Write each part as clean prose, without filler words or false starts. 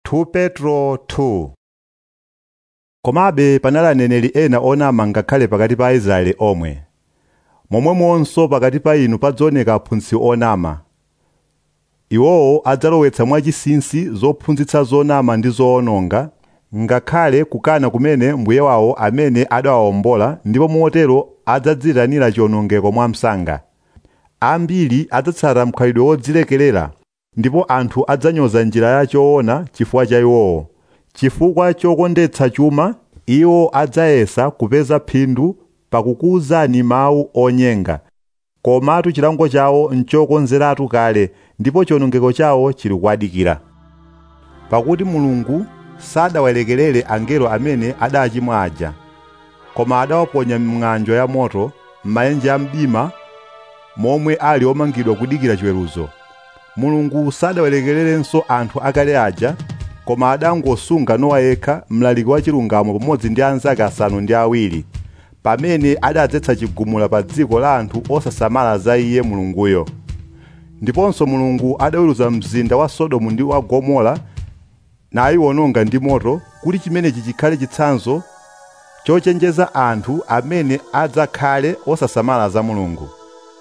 2 Petro 2. Komabe panali aneneri ena onama ngakhale pakati pa Aisraeli omwe. Momwemonso pakati pa inu padzaoneka aphunzitsi onama. Iwowo adzalowetsa mwachinsinsi zophunzitsa zonama ndi zoononga, ngakhale kukana kumene mbuye wawo amene adawawombola, ndipo motero adzadziranira chiwonongeko mwamsanga. Ambiri adzatsata mkhalidwe wodzilekerera, ndipo anthu adzanyoza njira ya choona chifukwa cha iwowo. Chifukwa chokondetsa chuma, iwo adzayesa kupeza phindu pakukuwuzani mawu onyenga. Komatu chilango chawo nchokonzeratu kale, ndipo chiwonongeko chawo chili kuwadikira. Pakuti Mulungu sadawalekerere angelo amene adachimwa aja, koma adawaponya m'ng'anjo ya moto, m'maenje a mdima, momwe ali omangidwa kudikira chiweruzo. Mulungu sadawalekererenso anthu akale aja, koma adangosunga Nowa yekha, mlaliki wa chilungamo pamodzi ndi anzake 7, pamene adadzetsa chigumula pa dziko la anthu osasamala za iye Mulunguyo. Ndiponso Mulungu adaweruza mzinda wa Sodomu ndi wa Gomora nayiwononga ndi moto, kuti chimenechi chikhale chitsanzo chochenjeza anthu amene adzakhale osasamala za Mulungu.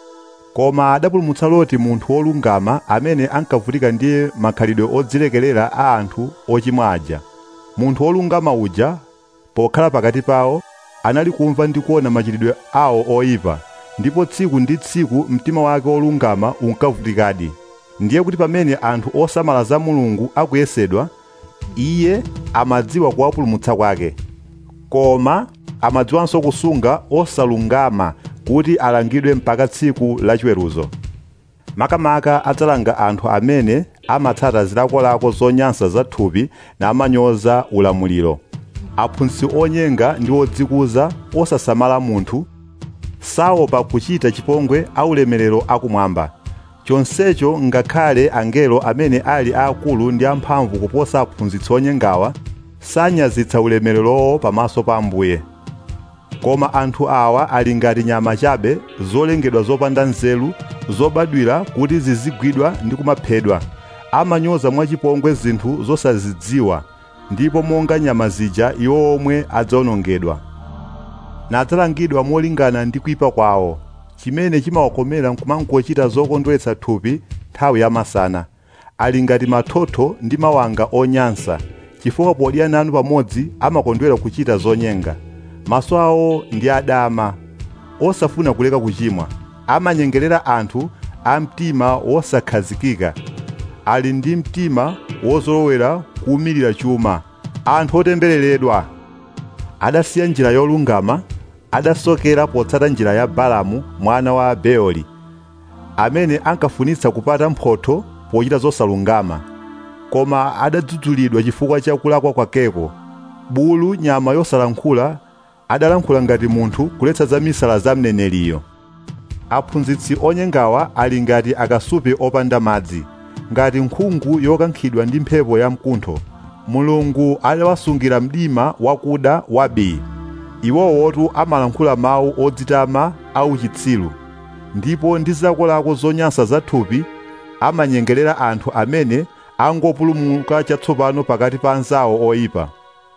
Koma adapulumutsa Loti, munthu wolungama amene ankavutika ndi makhalidwe odzilekerera a anthu ochimwa aja. Munthu wolungama uja, pokhala pakati pawo, anali kumva ndi kuona machitidwe awo oyipa, ndipo tsiku ndi tsiku mtima wake wolungama unkavutikadi. Ndiye kuti pamene anthu osamala za Mulungu akuyesedwa, iye amadziwa kuwapulumutsa kwake. Koma amadziwanso kusunga osalungama kuti alangidwe mpaka tsiku la chiweruzo. Makamaka adzalanga anthu amene amatsata zilakolako zonyansa za thupi na amanyoza ulamuliro. Aphunzitsi onyenga ndi odzikuza, osasamala munthu, saopa kuchita chipongwe aulemerero akumwamba. Chonsecho ngakhale angelo amene ali akulu ndi amphamvu kuposa aphunzitsi onyengawa, sanyazitsa ulemererowo pamaso pa Ambuye. Koma anthu awa ali ngati nyama chabe, zolengedwa zopanda nzeru, zobadwira kuti zizigwidwa ndi kumaphedwa. Amanyoza mwachipongwe zinthu zosazidziwa, ndipo monga nyama zija iwo omwe adzawonongedwa. Nadzalangidwa molingana ndi kuyipa kwawo, chimene chimawakomera nkumangochita zokondweretsa thupi nthawi yamasana. Ali ngati mathotho ndi mawanga onyansa, chifukwa podya nanu pamodzi amakondwera kuchita zonyenga. Maso awo ndi adama, osafuna kuleka kuchimwa. Amanyengerera anthu a mtima wosakhazikika. Ali ndi mtima wozolowera kuwumirira chuma. Anthu otembereredwa. Adasiya njira yolungama, adasokera potsata njira ya Balamu mwana wa Beori, amene ankafunitsa kupata mphotho pochita zosalungama. Koma adadzudzulidwa chifukwa cha kulakwa kwakeko. Bulu, nyama yosalankhula, adalankhula ngati munthu kuletsa za misala za mneneriyo. Aphunzitsi onyengawa ali ngati akasupe opanda madzi, ngati nkhungu yokankhidwa ndi mphepo ya mkuntho. Mulungu adawasungira mdima wakuda wabii. Iwowotu amalankhula mawu odzitama au chitsiru, ndipo ndi zilakolako zonyansa za thupi amanyengerera anthu amene angopulumuka chatsopano pakati pa anzawo oyipa.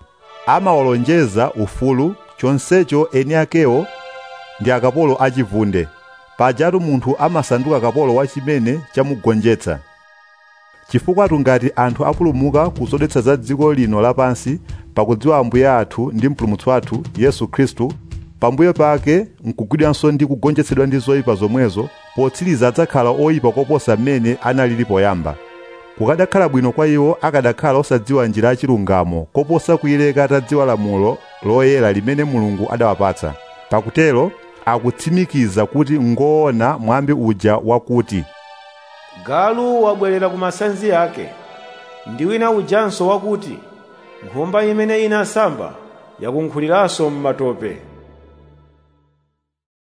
Amawalonjeza ufulu, chonsecho eni akewo ndi akapolo achivunde. Pajatu munthu amasanduka kapolo wa chimene chamugonjetsa. Chifukwa ngati anthu apulumuka kuzodetsa za dziko lino lapansi pakudziwa Ambuye athu ndi Mpulumutsi wathu Yesu Khristu, pambuyo pake nkugwidwanso ndi kugonjetsedwa ndi zoyipa zomwezo, potsiriza adzakhala oyipa koposa mmene analili poyamba. Kukadakhala bwino kwa iwo akadakhala osadziwa njira ya chilungamo koposa kuyileka atadziwa lamulo loyera limene Mulungu adawapatsa. Pakutero akutsimikiza kuti ngoona mwambi uja wakuti, galu wabwerera ku masanzi ake, ndi wina ujanso wakuti, nkhumba imene inasamba yakunkhuliranso m'matope.